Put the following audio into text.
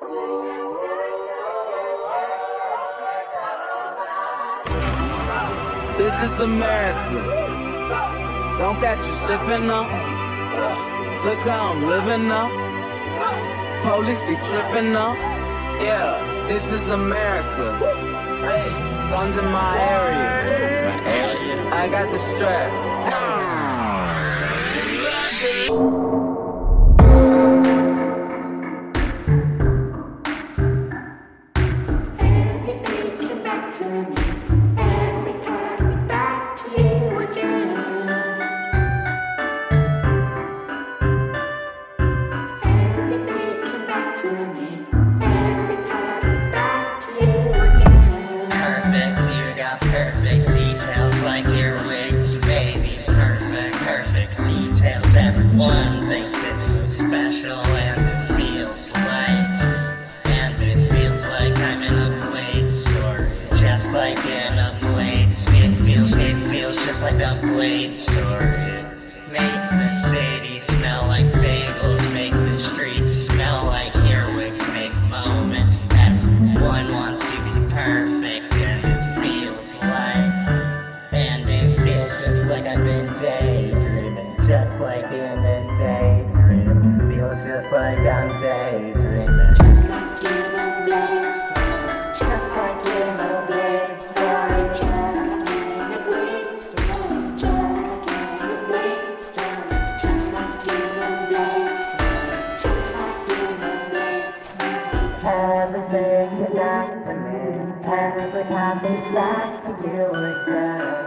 This is America. Don't catch you slipping now. Look how I'm living now. Police be tripping now. Yeah, this is America. Guns in my area. I got the strap. Perfect details like earwigs, baby. Perfect details. Everyone thinks it's so special, and it feels like I'm in a Blade story, just like in a Blade. It feels just like a Blade story. Make the city smell like bagels, make the streets smell like earwigs, make a moment. Everyone wants to be perfect, and it feels just like I've been daydreaming, just like in a daydream. Feels just like I'm daydreaming, just like in a Blade story, just like in a Blade story, just like in a Blade story, just like in a Blade story, just like in a Blade story, just like in a Blade story. Everything is happening, everything happens like to do again.